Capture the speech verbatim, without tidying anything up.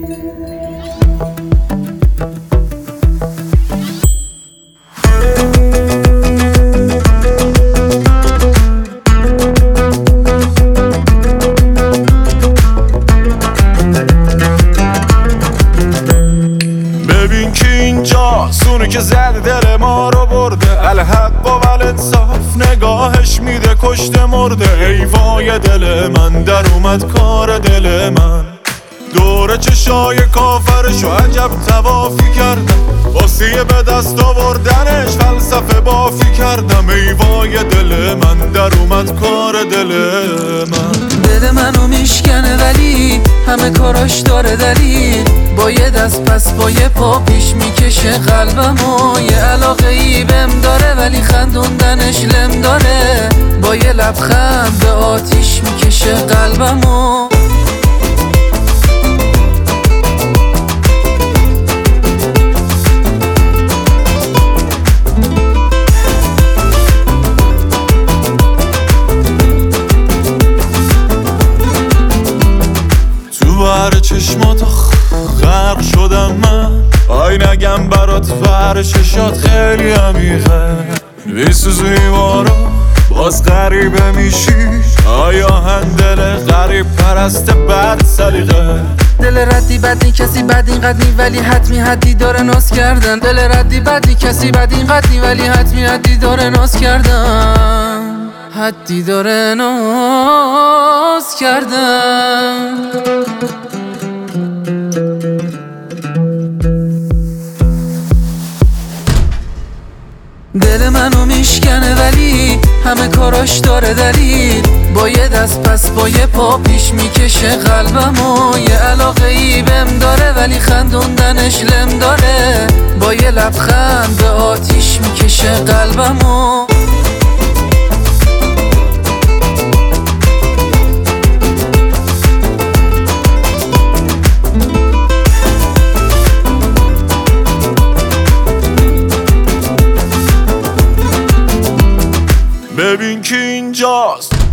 ببین که اینجاست اونی که زده دل ما رو برده، الحق و الانصاف نگاهش میده کشته مرده. ای وای دل من در اومد کار دل من، دور چشای کافرشو عجب توافی کردم، واسه به دست آوردنش فلسفه بافی کردم. ای وای دل من در اومد کار دل من. دل منو میشکنه ولی همه کاراش داره دلیل، با یه دست پس با یه پا پیش میکشه قلبمو. یه علاقه ای بهم داره ولی خندوندنش لم داره، با یه لبخند به آتیش میکشه قلبمو. بر چشمات غرق شدم من، آی نگم برات بر چشات خیلی عمیقه. میسوزی بارو باز غریبه میشی، آیا هندل غریب پرست بد سلیقه. دل ردی بدی کسی بد اینقدر نی ولی حتمی حدی داره ناز کردن. دل ردی بدی کسی بد اینقدر نی ولی حتمی حدی داره ناز کردن. حدی داره ناز کردن. دل منو میشکنه ولی همه کاراش داره دلیل، با یه دست پس با یه پا پیش میکشه قلبمو. یه علاقه ای بهم داره ولی خندوندنش لم داره، با یه لبخند به آتیش میکشه قلبمو. ببین که اینجاست